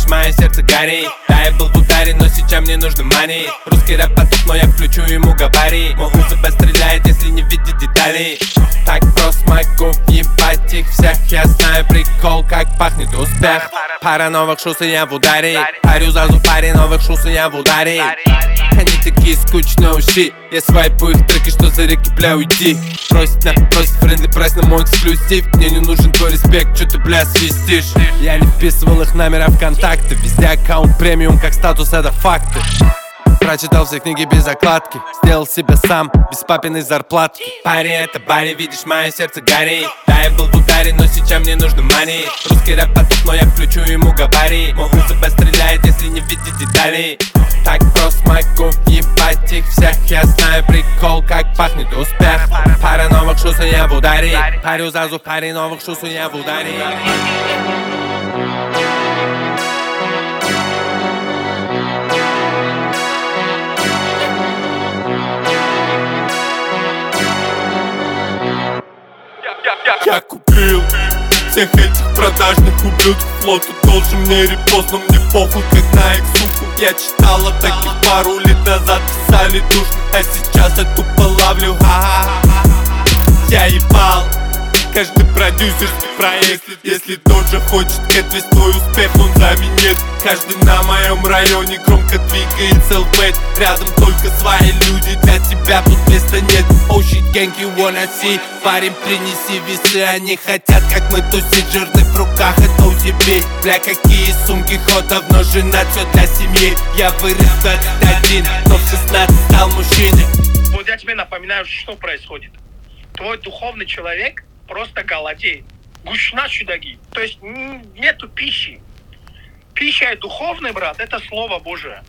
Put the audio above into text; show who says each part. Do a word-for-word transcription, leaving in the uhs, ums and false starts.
Speaker 1: видишь, мое сердце горит. Да, я был в ударе, но сейчас мне нужно money. Русский рэп поток, но я включу ему габарит. Мой УЗП стреляет, если не видит деталей. Так просто могу въебать их всех. Я знаю прикол, как пахнет успех. Пара новых шус, и я в ударе. Парю сразу паре новых шус, и я в ударе. Они такие скучные уши. Я свайпу их треки, что за реки, бля, уйди. Просит на, просит френдли прайс на мой эксклюзив. Мне не нужен твой респект, что ты, бля, свистишь. Я не вписывал их номера в контакты. Везде аккаунт премиум, как статус, это факты. Прочитал все книги без закладки. Сделал себя сам, без папиной зарплатки. Парень, это Барри, видишь, мое сердце горит. Да, я был в ударе, но сейчас мне нужно money. Русский рэп поток, но я включу ему габарит. Мой УЗП стреляет, если не видит деталей. Так просто могу ебать их всех. Я знаю прикол, как пахнет успех. Пара новых шус, и я в ударе. Парю сразу паре новых шус, и я в ударе. Я купил всех этих продажных ублюдков. Флоту должен мне репост, но мне похуй, как на их суку. Я читал о таких пару лет назад, писали душно, а сейчас я тупо ловлю. Ха-ха-ха. Я ебал каждый продюсерский проект. Если Доджа хочет кэт, весь твой успех он заменит. Каждый на моем районе громко двигает селфейт. Рядом только свои люди, для тебя тут места нет. Oh shit, gang, you wanna see? Парень, принеси весы, они хотят, как мы тусить. Жирный в руках, это у себе. Бля, какие сумки, ход давно женат, все для семьи. Я вырос в двадцать один, но в шестнадцать стал мужчиной.
Speaker 2: Вот я тебе напоминаю, что происходит. Твой духовный человек просто голодеет. Гушна чудаги. То есть нету пищи. Пища и духовный, брат, это слово Божие.